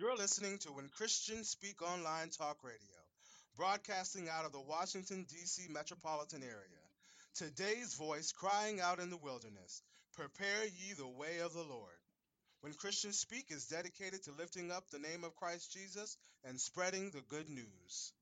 You're listening to When Christians Speak Online Talk Radio, broadcasting out of the Washington, D.C. metropolitan area. Today's voice crying out in the wilderness, prepare ye the way of the Lord. When Christians Speak is dedicated to lifting up the name of Christ Jesus and spreading the good news.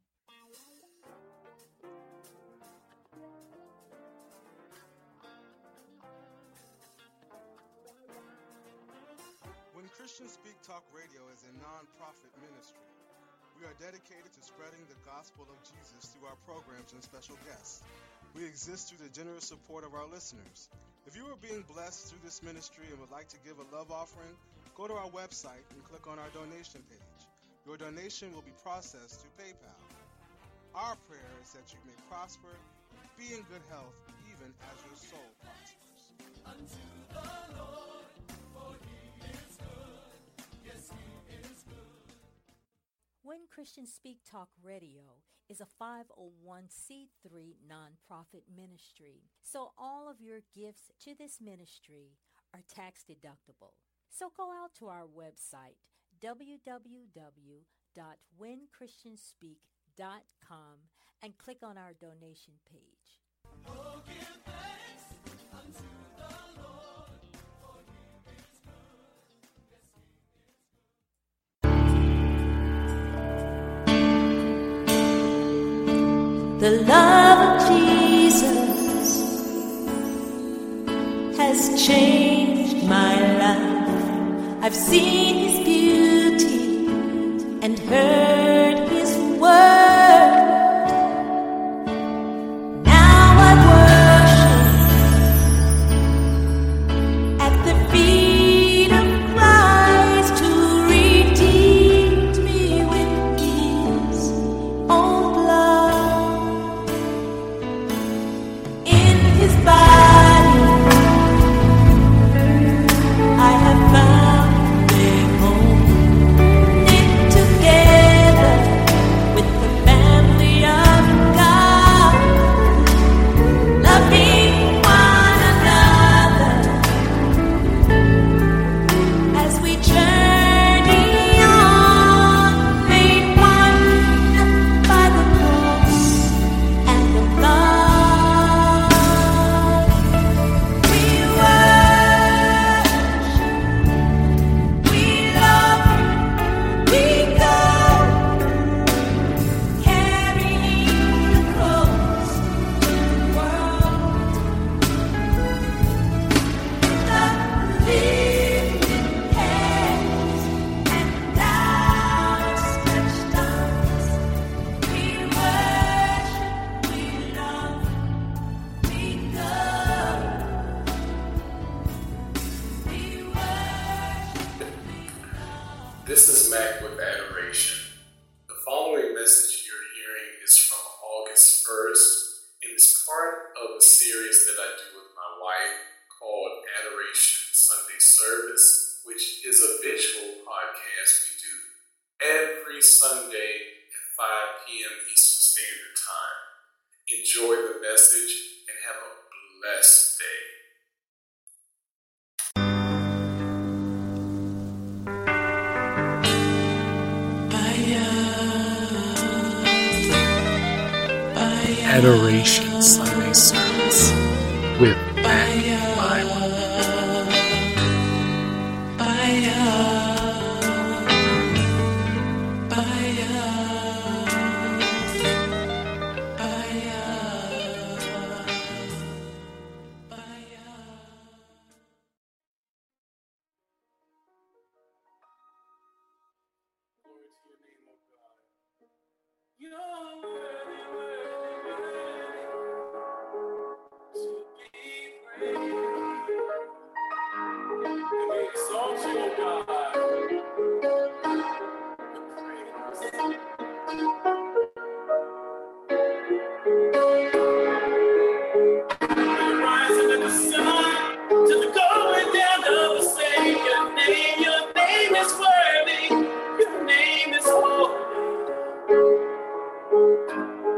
When Christians Speak Talk Radio is a non-profit ministry. We are dedicated to spreading the gospel of Jesus through our programs and special guests. We exist through the generous support of our listeners. If you are being blessed through this ministry and would like to give a love offering, go to our website and click on our donation page. Your donation will be processed through PayPal. Our prayer is that you may prosper, be in good health, even as your soul prospers. Unto the Lord, for he is good. Yes, he is good. When Christians Speak Talk Radio is a 501c3 nonprofit ministry, so all of your gifts to this ministry are tax deductible. So go out to our website, www.whenchristianspeak.com, and click on our donation page. Oh, give thanks unto the Lord, for he is good. Yes, he is good. The love of Jesus has changed my life. I've seen his beauty and heard his word. Now I worship at the feet of Christ who redeemed me with his own blood. In his body I have found a home, knit together with the family of God, loving one another as we journey on, made one by the cross and the blood. We worship, we love, we go, carrying the cross to the world. The lifted hands and outstretched arms. We worship, we love, we go. We worship, we love. This is Mac with Adoration. The following message you're hearing is from August 1st and is part of a series that I do with my wife called Adoration Sunday Service, which is a visual podcast we do every Sunday at 5 p.m. Eastern Standard Time. Enjoy the message and have a blessed day. Adoration Sunday Service with Mac Bible. Glory to your name, O God. You're worthy, worthy, worthy to be praised. And we exalt you, O God, with praise. From the rising of the sun to the going down of the same, your name is worthy, your name is holy.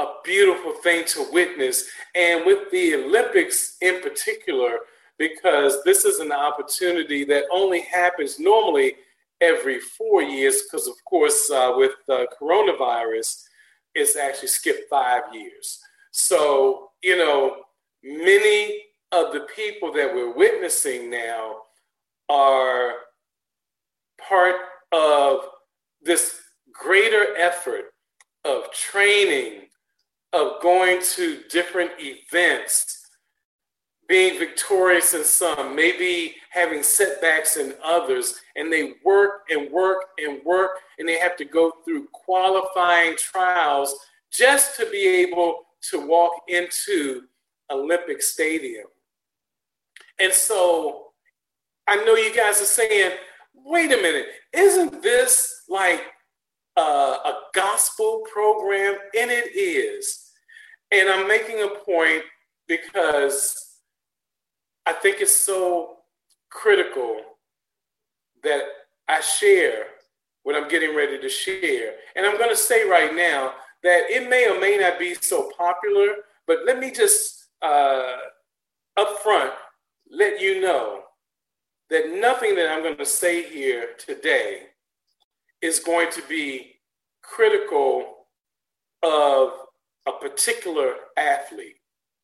a beautiful thing to witness. And with the Olympics in particular, because this is an opportunity that only happens normally every 4 years, because of course with coronavirus, it's actually skipped 5 years. So, many of the people that we're witnessing now are part of this greater effort of training, of going to different events, being victorious in some, maybe having setbacks in others, and they work and work and work, and they have to go through qualifying trials just to be able to walk into Olympic Stadium. And so I know you guys are saying, wait a minute, isn't this like a gospel program? And it is. And I'm making a point because I think it's so critical that I share what I'm getting ready to share. And I'm going to say right now that it may or may not be so popular, but let me just up front let you know that nothing that I'm going to say here today is going to be critical of a particular athlete.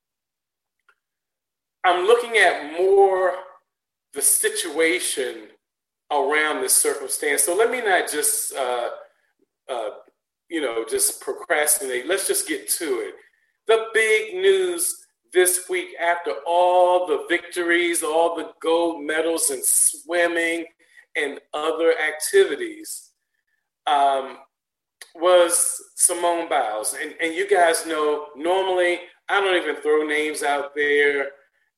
I'm looking at more the situation around this circumstance. So let me not just, just procrastinate. Let's just get to it. The big news this week, after all the victories, all the gold medals in swimming and other activities, was Simone Biles. And you guys know, normally I don't even throw names out there,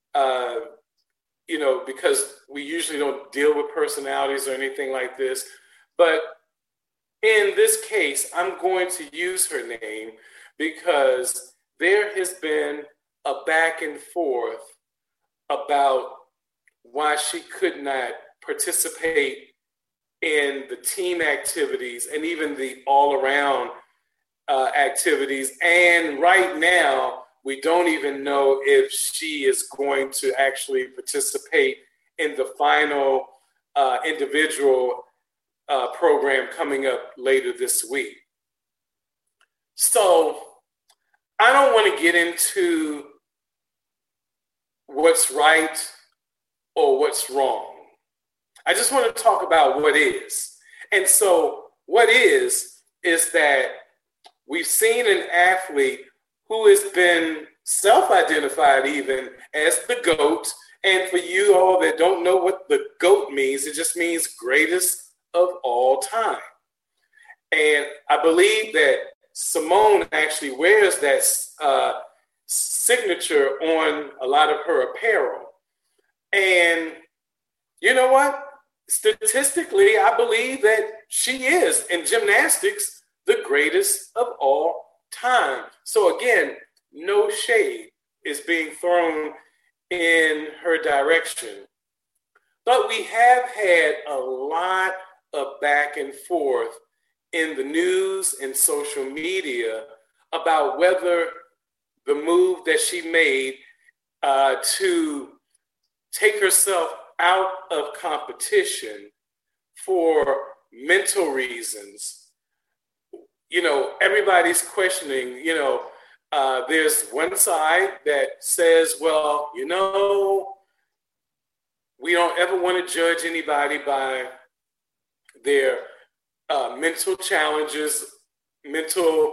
because we usually don't deal with personalities or anything like this. But in this case, I'm going to use her name because there has been a back and forth about why she could not participate in the team activities and even the all-around activities. And right now, we don't even know if she is going to actually participate in the final individual program coming up later this week. So I don't want to get into what's right or what's wrong. I just want to talk about what is. And so what is that we've seen an athlete who has been self-identified even as the GOAT. And for you all that don't know what the GOAT means, it just means greatest of all time. And I believe that Simone actually wears that signature on a lot of her apparel. And you know what? Statistically, I believe that she is, in gymnastics, the greatest of all time. So again, no shade is being thrown in her direction. But we have had a lot of back and forth in the news and social media about whether the move that she made to take herself out of competition for mental reasons. Everybody's questioning, there's one side that says, well, we don't ever want to judge anybody by their mental challenges, mental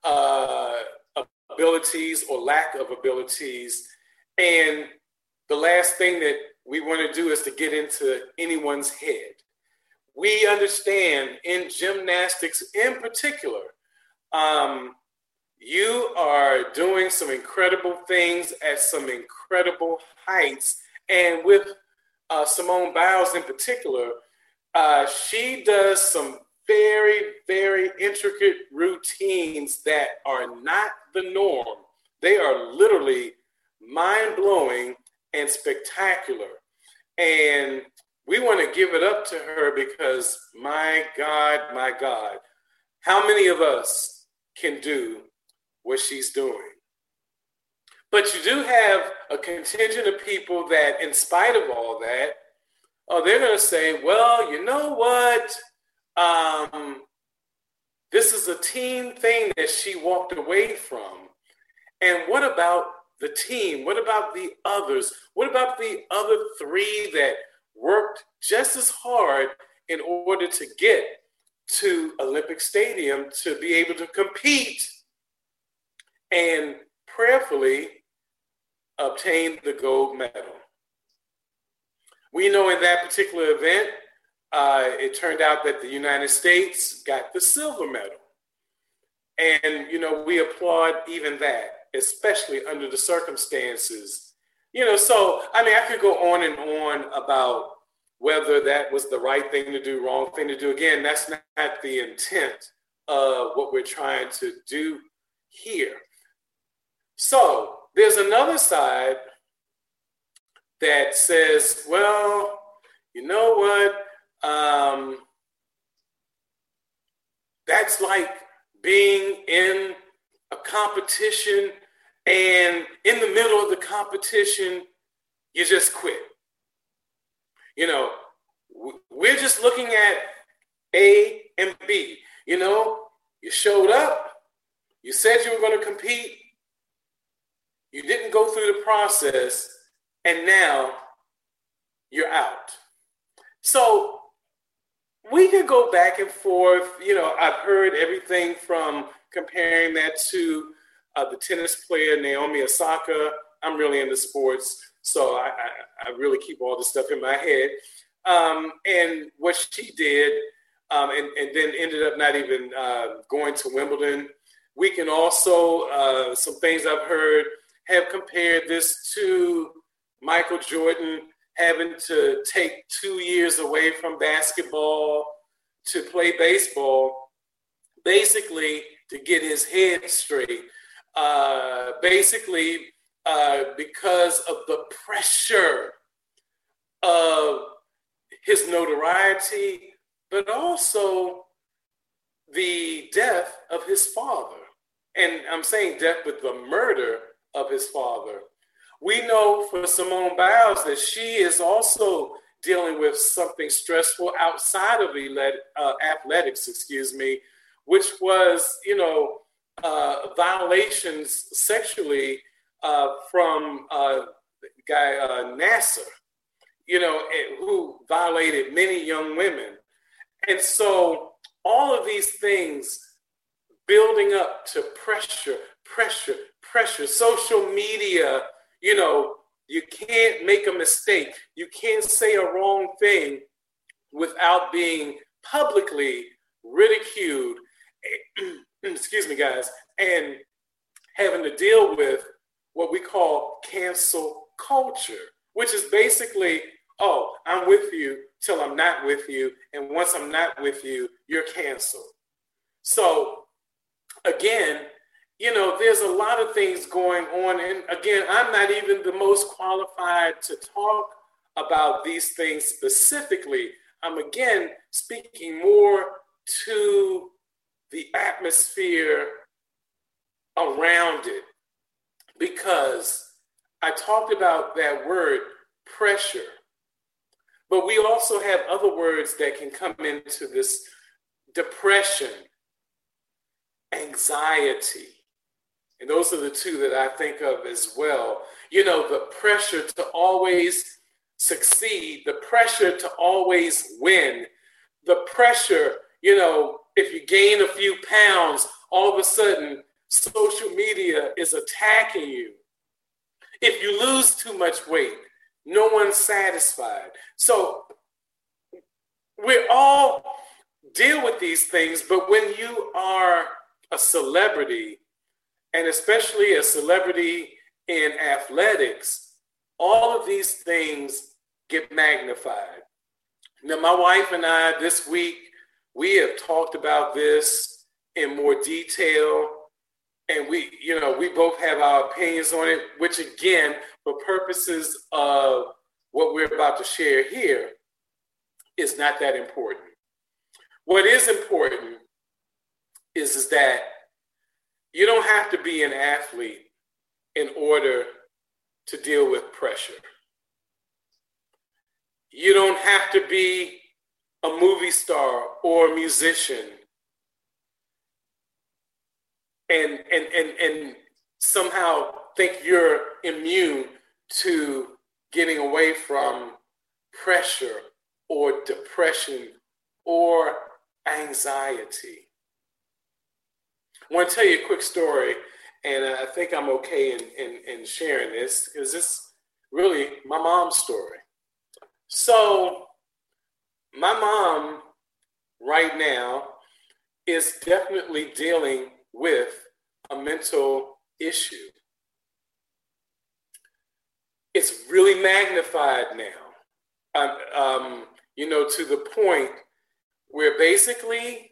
abilities or lack of abilities. And the last thing that we want to do is to get into anyone's head. We understand in gymnastics in particular, you are doing some incredible things at some incredible heights. And with Simone Biles in particular, she does some very, very intricate routines that are not the norm. They are literally mind-blowing and spectacular. And we want to give it up to her because, my God, how many of us can do what she's doing. But you do have a contingent of people that, in spite of all that, they're going to say, well, you know what? This is a team thing that she walked away from. And what about the team? What about the others? What about the other three that worked just as hard in order to get to Olympic Stadium to be able to compete and prayerfully obtain the gold medal? We know in that particular event, it turned out that the United States got the silver medal. And, we applaud even that, especially under the circumstances. So, I could go on and on about whether that was the right thing to do, wrong thing to do. Again, that's not the intent of what we're trying to do here. So there's another side that says, well, you know what? That's like being in a competition, and in the middle of the competition, you just quit. We're just looking at A and B. You showed up, you said you were going to compete, you didn't go through the process, and now you're out. So we could go back and forth. I've heard everything from comparing that to the tennis player Naomi Osaka. I'm really into sports, so I really keep all this stuff in my head. And what she did, and then ended up not even going to Wimbledon. We can also, some things I've heard, have compared this to Michael Jordan having to take 2 years away from basketball to play baseball, basically to get his head straight, because of the pressure of his notoriety, but also the death of his father. And I'm saying death with the murder of his father. We know for Simone Biles that she is also dealing with something stressful outside of athletics, which was, violations sexually from guy Nasser, who violated many young women. And so all of these things building up to pressure, social media, you can't make a mistake. You can't say a wrong thing without being publicly ridiculed, excuse me, guys, and having to deal with what we call cancel culture, which is basically, oh, I'm with you till I'm not with you. And once I'm not with you, you're canceled. So again, there's a lot of things going on. And again, I'm not even the most qualified to talk about these things specifically. I'm again speaking more to the atmosphere around it, because I talked about that word pressure, but we also have other words that can come into this: depression, anxiety. And those are the two that I think of as well. The pressure to always succeed, the pressure to always win, the pressure, if you gain a few pounds, all of a sudden social media is attacking you. If you lose too much weight, no one's satisfied. So we all deal with these things, but when you are a celebrity, and especially a celebrity in athletics, all of these things get magnified. Now, my wife and I this week, we have talked about this in more detail, and we both have our opinions on it, which again, for purposes of what we're about to share here, is not that important. What is important is that You don't have to be an athlete in order to deal with pressure. You don't have to be a movie star or a musician and somehow think you're immune to getting away from pressure or depression or anxiety. I want to tell you a quick story, and I think I'm okay in sharing this because it's really my mom's story. So my mom right now is definitely dealing with a mental issue. It's really magnified now, to the point where basically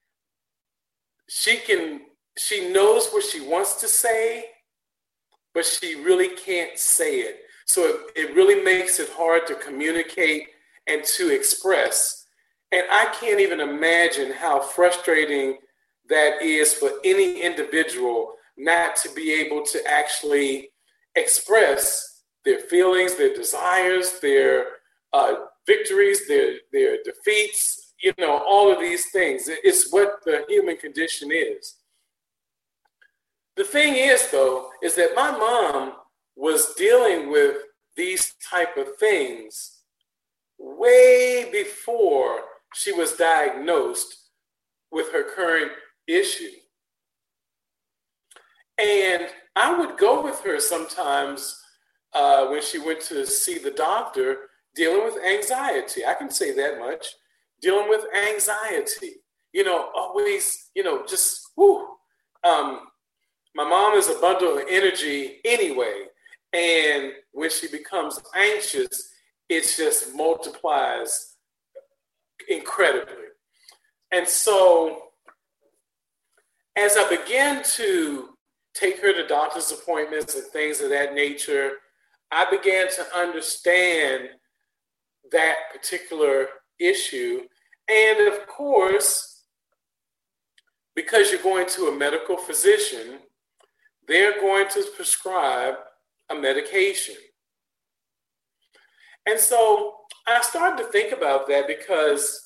she knows what she wants to say, but she really can't say it. So it really makes it hard to communicate and to express. And I can't even imagine how frustrating that is for any individual not to be able to actually express their feelings, their desires, their victories, their defeats, all of these things. It's what the human condition is. The thing is, though, is that my mom was dealing with these type of things way before she was diagnosed with her current issue. And I would go with her sometimes when she went to see the doctor, dealing with anxiety. I can say that much. Dealing with anxiety, always, just, whoo. My mom is a bundle of energy anyway. And when she becomes anxious, it just multiplies incredibly. And so as I began to take her to doctor's appointments and things of that nature, I began to understand that particular issue. And of course, because you're going to a medical physician, they're going to prescribe a medication. And so I started to think about that because,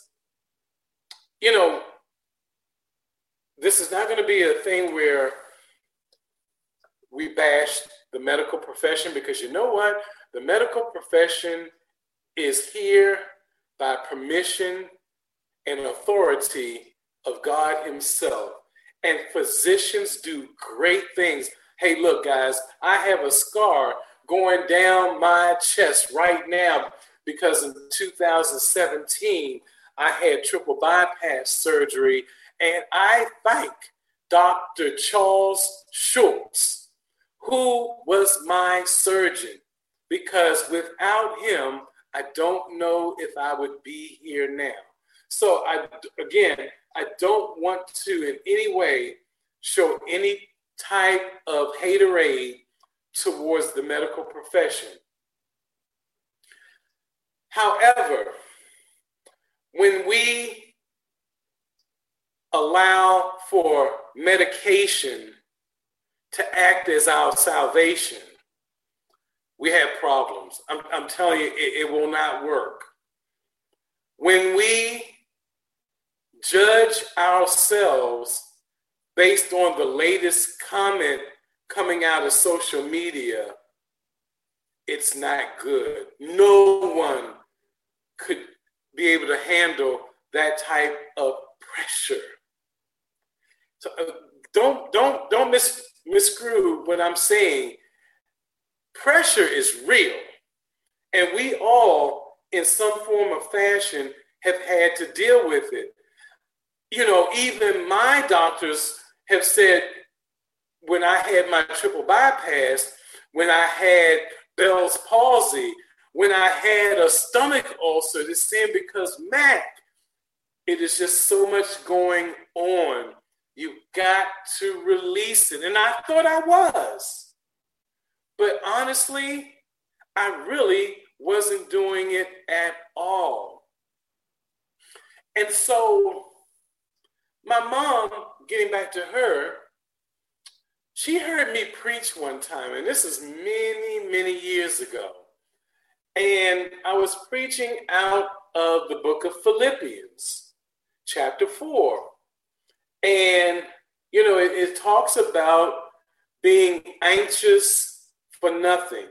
this is not going to be a thing where we bash the medical profession, because you know what? The medical profession is here by permission and authority of God himself. And physicians do great things. Hey, look, guys, I have a scar going down my chest right now because in 2017, I had triple bypass surgery, and I thank Dr. Charles Schultz, who was my surgeon, because without him, I don't know if I would be here now. So I don't want to in any way show any type of haterade towards the medical profession. However, when we allow for medication to act as our salvation, we have problems. I'm telling you, it will not work. When we judge ourselves based on the latest comment coming out of social media, it's not good. No one could be able to handle that type of pressure. So don't misconstrue what I'm saying. Pressure is real, and we all, in some form or fashion, have had to deal with it. Even my doctors have said, when I had my triple bypass, when I had Bell's palsy, when I had a stomach ulcer, they're saying, because Mac, it is just so much going on. You got to release it. And I thought I was. But honestly, I really wasn't doing it at all. And so my mom, getting back to her, she heard me preach one time, and this is many, many years ago. And I was preaching out of the book of Philippians, chapter 4. And, you know, it talks about being anxious for nothing,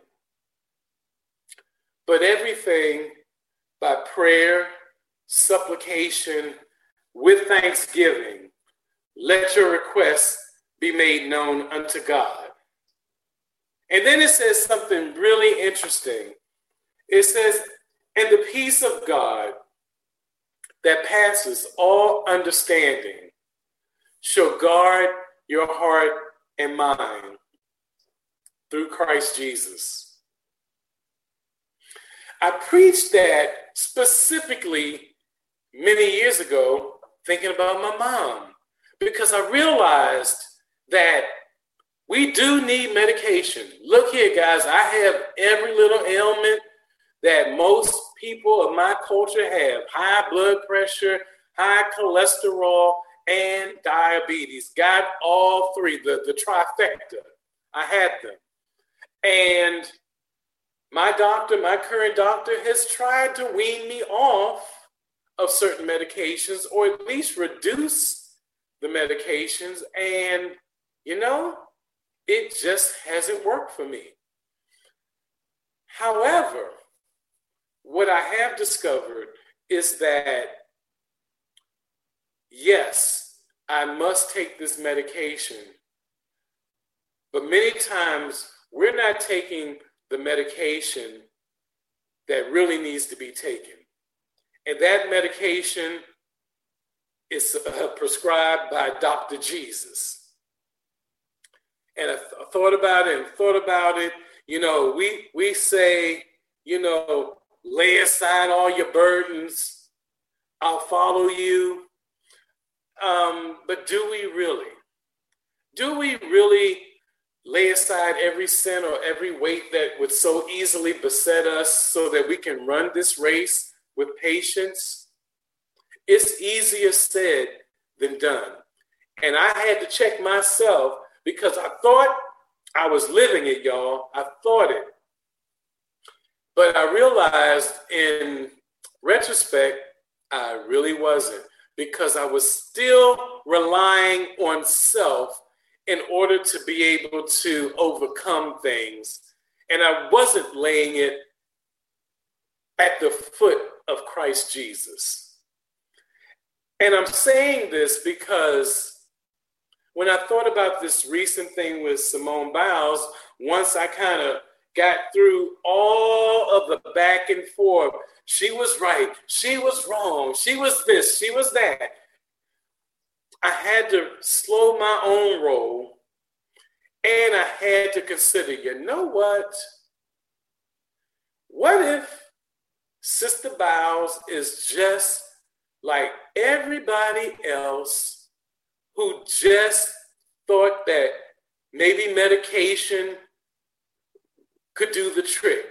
but everything by prayer, supplication, with thanksgiving, let your requests be made known unto God. And then it says something really interesting. It says, and the peace of God that passes all understanding shall guard your heart and mind through Christ Jesus. I preached that specifically many years ago, thinking about my mom, because I realized that we do need medication. Look here, guys, I have every little ailment that most people of my culture have: high blood pressure, high cholesterol, and diabetes. Got all three, the trifecta. I had them. And my doctor, my current doctor, has tried to wean me off of certain medications, or at least reduce the medications. And, you know, it just hasn't worked for me. However, what I have discovered is that, yes, I must take this medication, but many times we're not taking the medication that really needs to be taken. And that medication is prescribed by Dr. Jesus. And I thought about it. You know, we say, you know, lay aside all your burdens. I'll follow you. But do we really? Do we really lay aside every sin or every weight that would so easily beset us so that we can run this race with patience? It's easier said than done. And I had to check myself because I thought I was living it, y'all. I thought it. But I realized in retrospect, I really wasn't, because I was still relying on self in order to be able to overcome things. And I wasn't laying it at the foot of Christ Jesus. And I'm saying this because when I thought about this recent thing with Simone Biles, once I kind of got through all of the back and forth, she was right, she was wrong, she was this, she was that, I had to slow my own roll, and I had to consider, you know what? What if Sister Biles is just like everybody else who just thought that maybe medication could do the trick?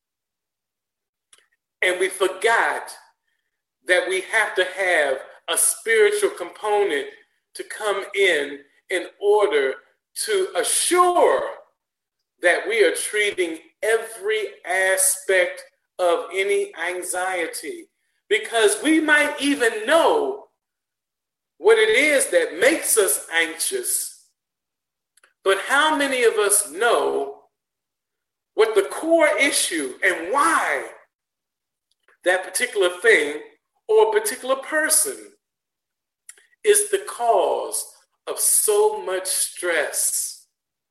And we forgot that we have to have a spiritual component to come in order to assure that we are treating every aspect of any anxiety. Because we might even know what it is that makes us anxious, but how many of us know what the core issue and why that particular thing or particular person is the cause of so much stress?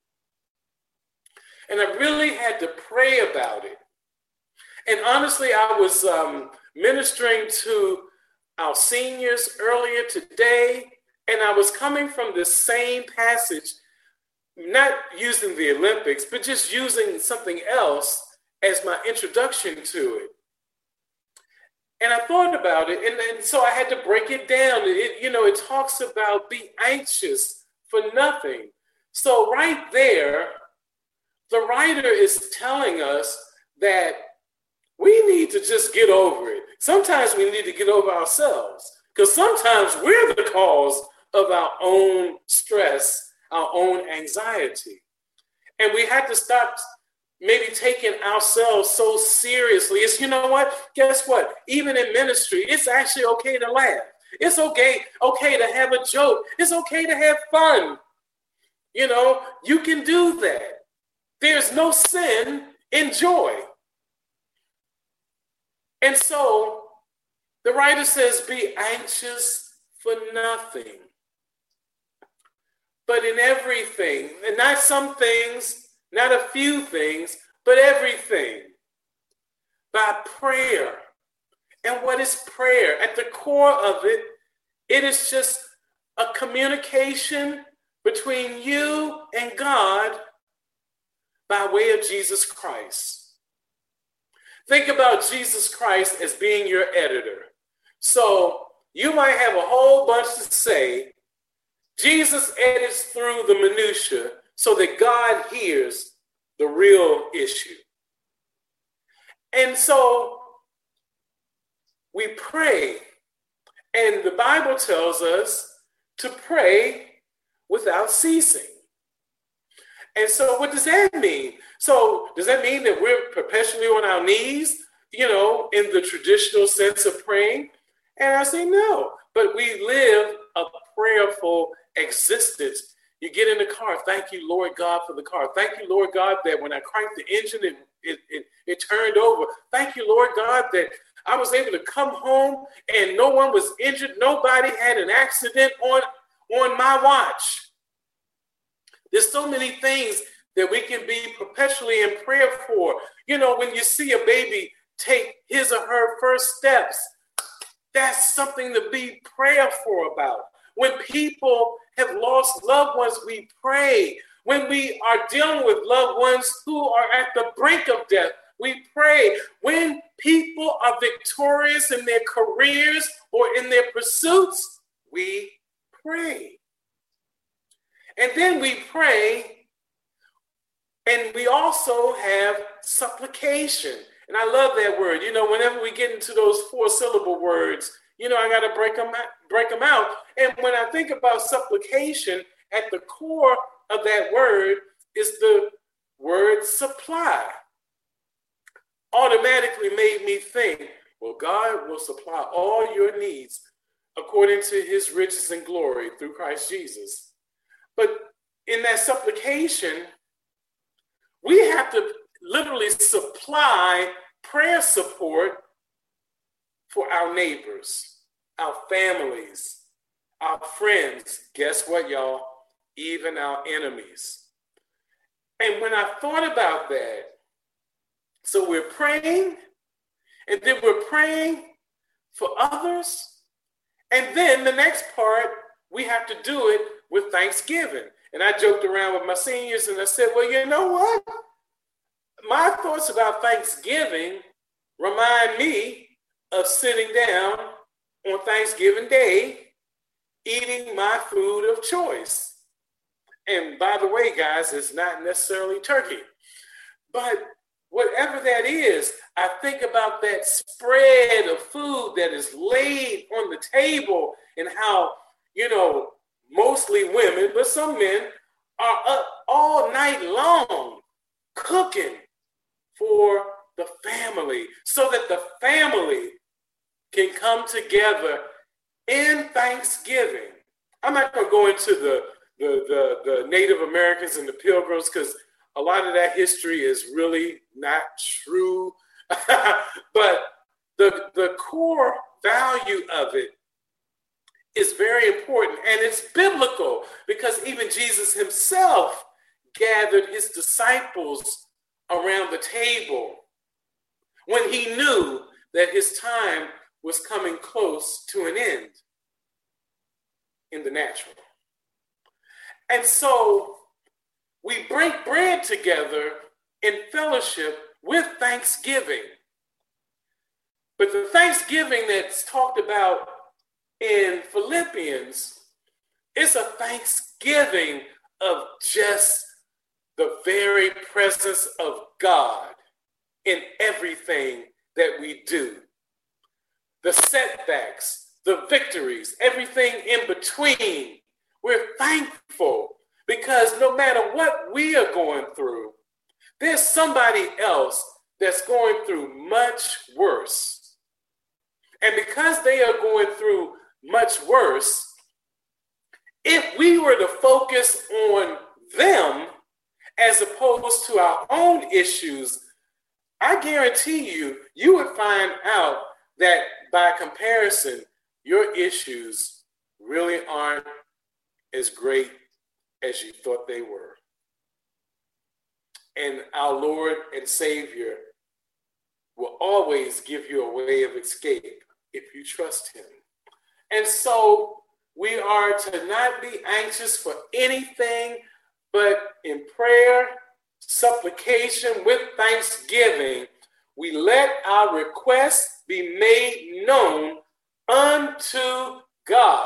And I really had to pray about it. And honestly, I was ministering to our seniors earlier today, and I was coming from the same passage, not using the Olympics, but just using something else as my introduction to it. And I thought about it, and so I had to break it down. It talks about be anxious for nothing. So right there, the writer is telling us that we need to just get over it. Sometimes we need to get over ourselves, because sometimes we're the cause of our own stress, our own anxiety. And we had to stop maybe taking ourselves so seriously. It's, you know what? Guess what? Even in ministry, it's actually okay to laugh. It's okay to have a joke. It's okay to have fun. You know, you can do that. There's no sin in joy. And so the writer says, be anxious for nothing, but in everything, and not some things, not a few things, but everything, by prayer. And what is prayer? At the core of it, it is just a communication between you and God by way of Jesus Christ. Think about Jesus Christ as being your editor. So you might have a whole bunch to say. Jesus edits through the minutia so that God hears the real issue. And so we pray, and the Bible tells us to pray without ceasing. And so what does that mean? So does that mean that we're perpetually on our knees, you know, in the traditional sense of praying? And I say no, but we live a prayerful existence. You get in the car, thank you, Lord God, for the car. Thank you, Lord God, that when I cranked the engine, it turned over. Thank you, Lord God, that I was able to come home and no one was injured. Nobody had an accident on my watch. There's so many things that we can be perpetually in prayer for. You know, when you see a baby take his or her first steps, that's something to be prayerful about. When people have lost loved ones, we pray. When we are dealing with loved ones who are at the brink of death, we pray. When people are victorious in their careers or in their pursuits, we pray. And then we pray, and we also have supplication. And I love that word. You know, whenever we get into those 4-syllable words, you know, I got to break them out. And when I think about supplication, at the core of that word is the word supply. Automatically made me think, well, God will supply all your needs according to his riches and glory through Christ Jesus. But in that supplication, we have to literally supply prayer support for our neighbors, our families, our friends. Guess what, y'all? Even our enemies. And when I thought about that, so we're praying, and then we're praying for others. And then the next part, we have to do it with thanksgiving. And I joked around with my seniors and I said, well, you know what? My thoughts about Thanksgiving remind me of sitting down on Thanksgiving Day, eating my food of choice. And by the way, guys, it's not necessarily turkey. But whatever that is, I think about that spread of food that is laid on the table and how, you know, mostly women, but some men are up all night long cooking for the family so that the family can come together in Thanksgiving. I'm not going to go into the Native Americans and the Pilgrims because a lot of that history is really not true. But the core value of it is very important, and it's biblical because even Jesus himself gathered his disciples around the table when he knew that his time was coming close to an end in the natural. And so we break bread together in fellowship with thanksgiving. But the thanksgiving that's talked about in Philippians is a thanksgiving of just the very presence of God in everything that we do. The setbacks, the victories, everything in between. We're thankful Because no matter what we are going through, there's somebody else that's going through much worse. And because they are going through much worse, if we were to focus on them as opposed to our own issues, I guarantee you, you would find out that by comparison, your issues really aren't as great as you thought they were. And our Lord and Savior will always give you a way of escape if you trust him. And so we are to not be anxious for anything, but in prayer, supplication, with thanksgiving, we let our requests be made known unto God.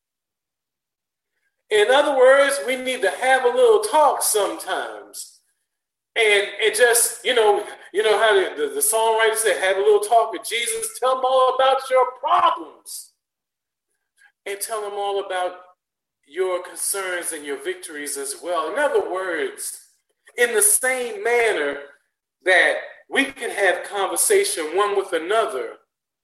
In other words, we need to have a little talk sometimes. And just, you know how the songwriter said, have a little talk with Jesus. Tell him all about your problems. And tell him all about your concerns and your victories as well. In other words, in the same manner that we can have conversation one with another,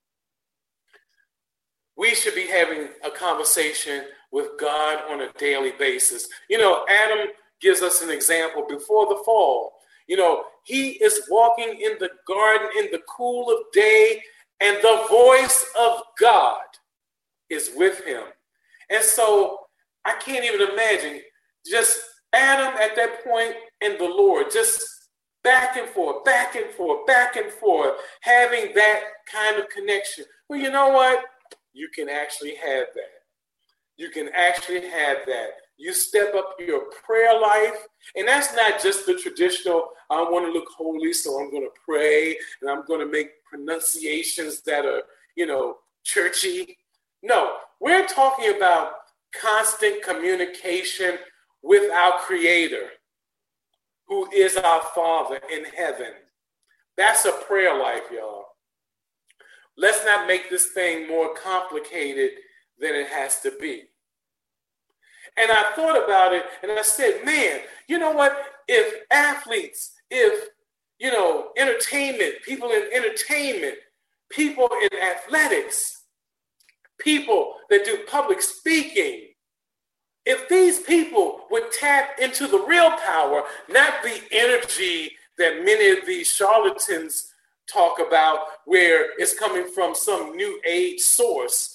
we should be having a conversation with God on a daily basis. Adam gives us an example before the fall. He is walking in the garden in the cool of day, and the voice of God is with him. And so I can't even imagine just Adam at that point and the Lord just back and forth, back and forth, back and forth, having that kind of connection. Well, you know what? You can actually have that. You can actually have that. You step up your prayer life, and that's not just the traditional, I want to look holy, so I'm going to pray, and I'm going to make pronunciations that are, churchy. No, we're talking about constant communication with our Creator, who is our Father in heaven. That's a prayer life, y'all. Let's not make this thing more complicated than it has to be. And I thought about it, and I said, man, you know what? If athletes, entertainment, people in entertainment, people in athletics, people that do public speaking, if these people would tap into the real power, not the energy that many of these charlatans talk about, where it's coming from some new age source,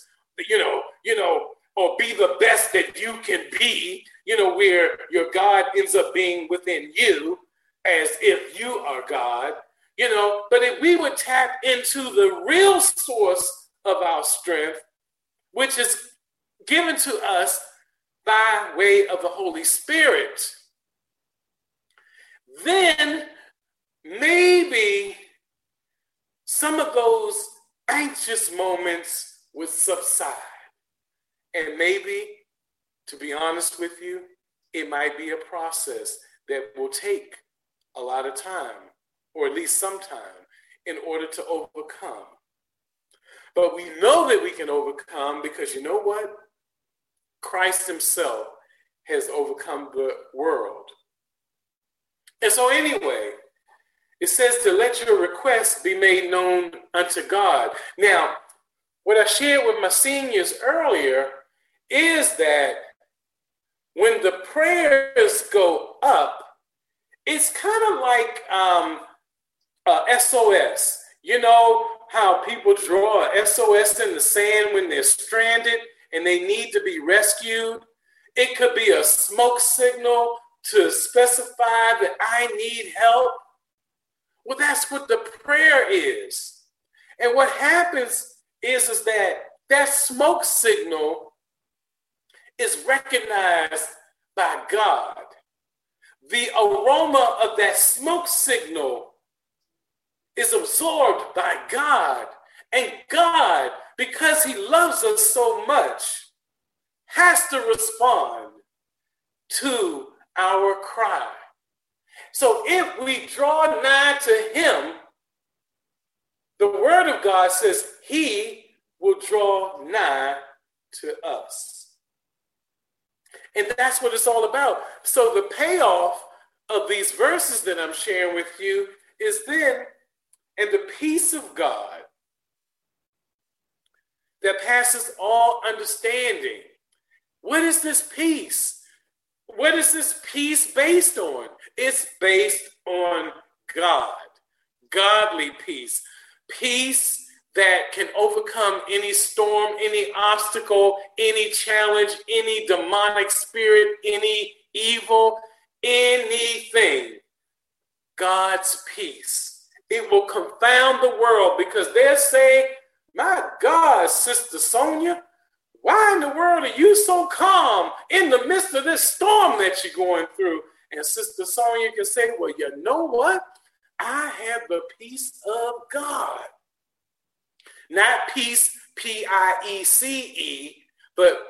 or be the best that you can be, where your God ends up being within you as if you are God, but if we would tap into the real source of our strength, which is given to us by way of the Holy Spirit, then maybe some of those anxious moments would subside. And maybe, to be honest with you, it might be a process that will take a lot of time, or at least some time, in order to overcome. But we know that we can overcome because you know what? Christ himself has overcome the world. And so anyway, it says to let your requests be made known unto God. Now, what I shared with my seniors earlier is that when the prayers go up, it's kind of like SOS. You know how people draw a SOS in the sand when they're stranded and they need to be rescued? It could be a smoke signal to specify that I need help. Well, that's what the prayer is. And what happens is that smoke signal is recognized by God. The aroma of that smoke signal is absorbed by God. And God, because he loves us so much, has to respond to our cry. So if we draw nigh to him, the word of God says he will draw nigh to us. And that's what it's all about. So the payoff of these verses that I'm sharing with you is then, and the peace of God that passes all understanding. What is this peace? What is this peace based on? It's based on God, godly peace, peace that can overcome any storm, any obstacle, any challenge, any demonic spirit, any evil, anything. God's peace. It will confound the world because they'll say, my God, Sister Sonia, why in the world are you so calm in the midst of this storm that you're going through? And Sister Sonia can say, well, you know what? I have the peace of God. Not peace, P-I-E-C-E, but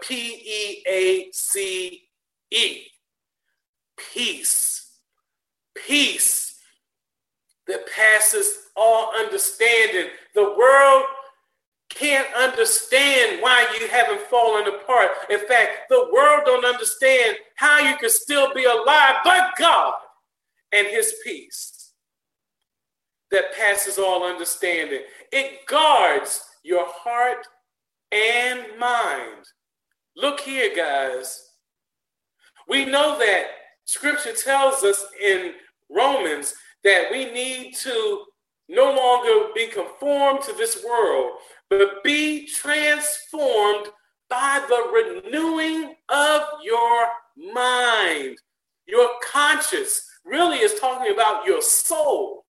P-E-A-C-E. Peace. Peace that passes all understanding. The world can't understand why you haven't fallen apart. In fact, the world don't understand how you can still be alive but God and his peace that passes all understanding. It guards your heart and mind. Look here, guys. We know that Scripture tells us in Romans that we need to no longer be conformed to this world, but be transformed by the renewing of your mind. Your conscience really is talking about your soul.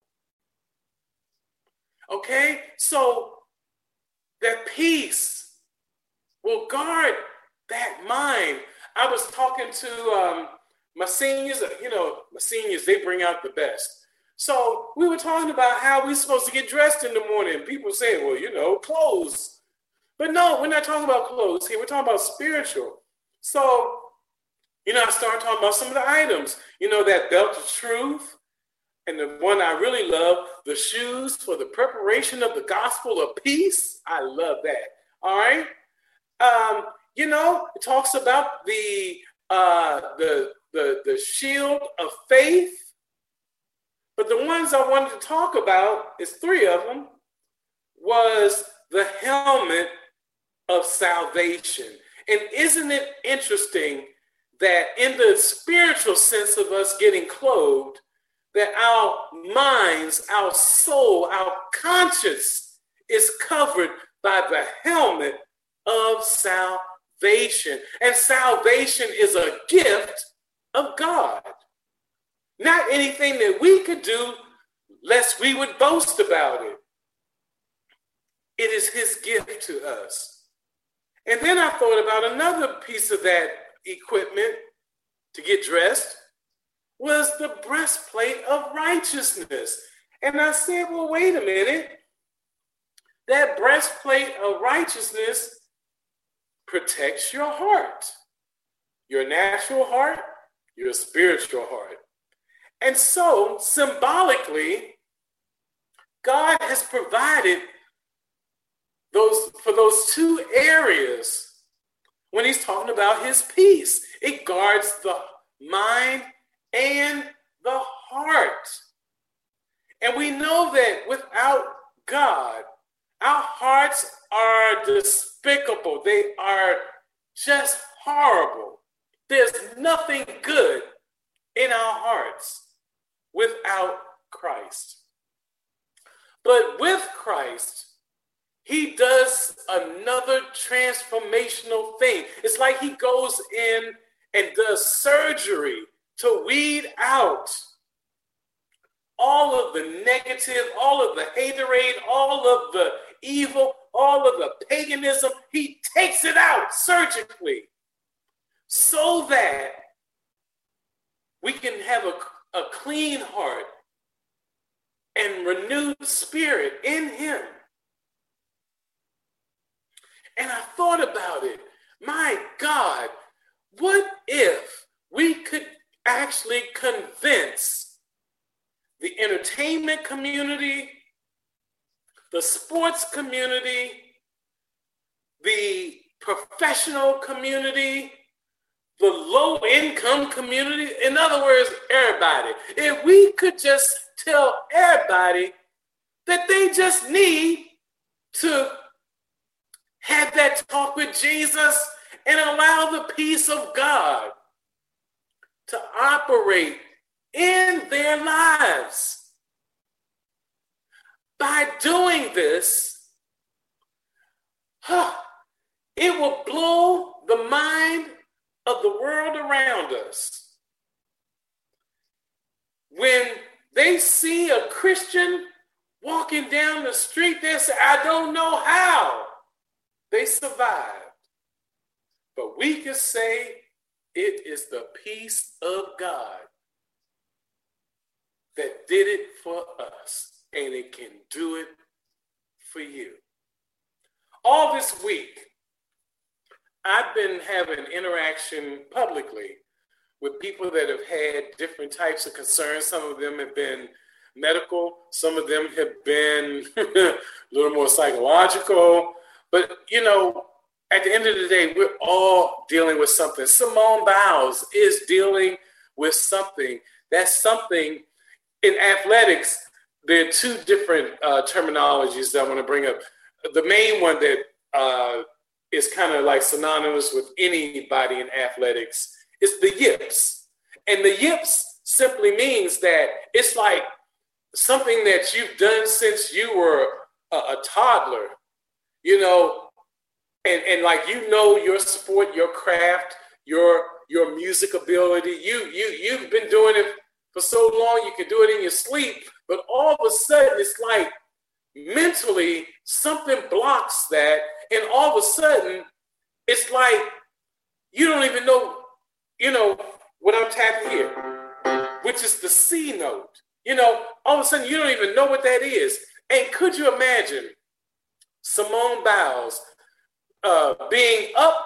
Okay? So that peace will guard that mind. I was talking to my seniors, my seniors, they bring out the best. So we were talking about how we're supposed to get dressed in the morning. People say, well, clothes. But no, we're not talking about clothes here. We're talking about spiritual. So, I started talking about some of the items. That belt of truth. And the one I really love, the shoes for the preparation of the gospel of peace. I love that. All right. It talks about the shield of faith. But the ones I wanted to talk about, is 3 of them, was the helmet of salvation. And isn't it interesting that in the spiritual sense of us getting clothed, that our minds, our soul, our conscience is covered by the helmet of salvation. And salvation is a gift of God. Not anything that we could do lest we would boast about it. It is his gift to us. And then I thought about another piece of that equipment to get dressed was the breastplate of righteousness. And I said, well, wait a minute. That breastplate of righteousness protects your heart, your natural heart, your spiritual heart. And so, symbolically, God has provided for those 2 areas when he's talking about his peace. It guards the mind and the heart. And we know that without God, our hearts are despicable. They are just horrible. There's nothing good in our hearts without Christ. But with Christ, he does another transformational thing. It's like he goes in and does surgery to weed out all of the negative, all of the haterade, all of the evil, all of the paganism. He takes it out surgically so that we can have a clean heart and renewed spirit in him. And I thought about it. My God, what if we could actually convince the entertainment community, the sports community, the professional community, the low-income community. In other words, everybody. If we could just tell everybody that they just need to have that talk with Jesus and allow the peace of God to operate in their lives. By doing this, it will blow the mind of the world around us. When they see a Christian walking down the street, they say, I don't know how they survived. But we can say it is the peace of God that did it for us, and it can do it for you. All this week, I've been having interaction publicly with people that have had different types of concerns. Some of them have been medical. Some of them have been a little more psychological. But, you know, at the end of the day, we're all dealing with something. Simone Biles is dealing with something. That's something in athletics. There are two different terminologies that I want to bring up. The main one that is kind of like synonymous with anybody in athletics is the yips. And the yips simply means that it's like something that you've done since you were a toddler, you know, and like, you know, your sport, your craft, your music ability, you've been doing it for so long, you can do it in your sleep, but all of a sudden it's like mentally something blocks that, and all of a sudden it's like you don't even know, you know, what I'm tapping here, which is the C note. You know, all of a sudden you don't even know what that is. And could you imagine Simone Biles being up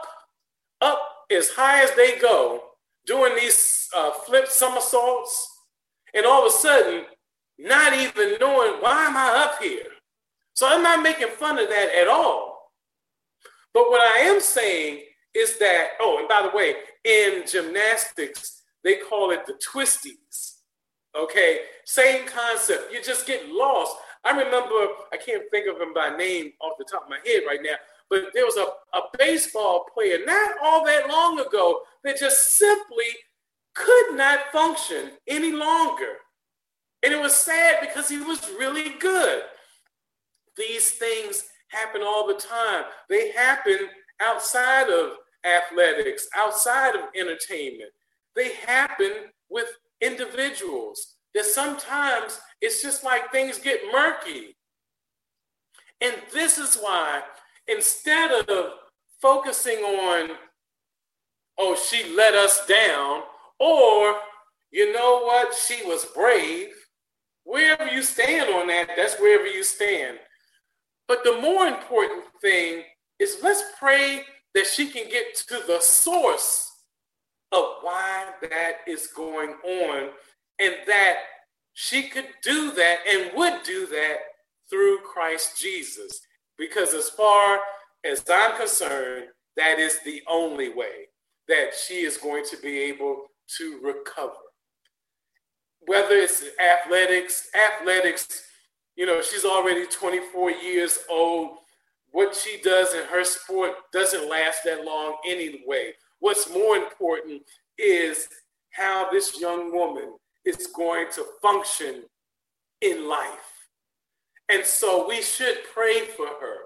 as high as they go, doing these flip somersaults, and all of a sudden not even knowing, why am I up here? So I'm not making fun of that at all. But what I am saying is that, oh, and by the way, in gymnastics, they call it the twisties. Okay, same concept. You just get lost. I remember, I can't think of him by name off the top of my head right now, but there was a baseball player not all that long ago that just simply could not function any longer. And it was sad because he was really good. These things happen all the time. They happen outside of athletics, outside of entertainment. They happen with individuals that sometimes it's just like things get murky. And this is why, instead of focusing on, oh, she let us down, or, you know what, she was brave, wherever you stand on that, that's wherever you stand. But the more important thing is, let's pray that she can get to the source of why that is going on, and that she could do that and would do that through Christ Jesus. Because as far as I'm concerned, that is the only way that she is going to be able to recover. Whether it's athletics, you know, she's already 24 years old. What she does in her sport doesn't last that long anyway. What's more important is how this young woman is going to function in life. And so we should pray for her.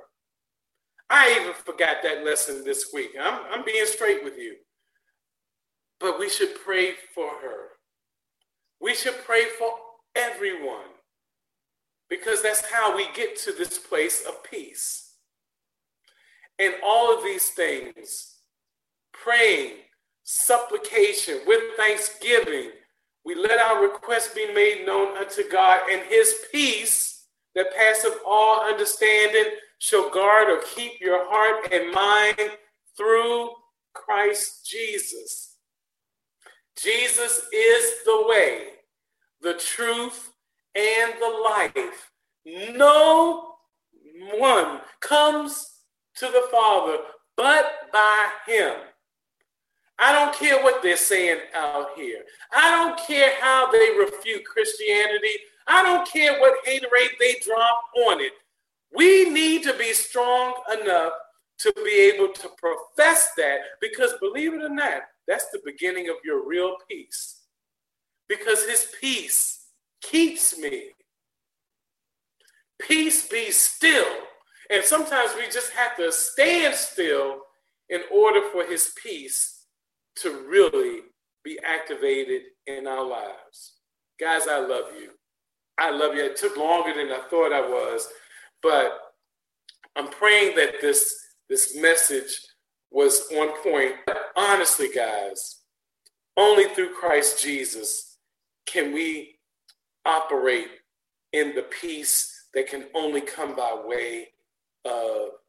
I even forgot that lesson this week. I'm being straight with you. But we should pray for her. We should pray for everyone, because that's how we get to this place of peace. And all of these things, praying, supplication, with thanksgiving, we let our requests be made known unto God, and his peace that passeth all understanding shall guard or keep your heart and mind through Christ Jesus. Jesus is the way, the truth, and the life. No one comes to the Father but by him. I don't care what they're saying out here. I don't care how they refute Christianity. I don't care what haterade they drop on it. We need to be strong enough to be able to profess that, because believe it or not, that's the beginning of your real peace. Because his peace keeps me. Peace be still. And sometimes we just have to stand still in order for his peace to really be activated in our lives. Guys, I love you. I love you. It took longer than I thought I was, but I'm praying that this message was on point. Honestly, guys, only through Christ Jesus can we operate in the peace that can only come by way of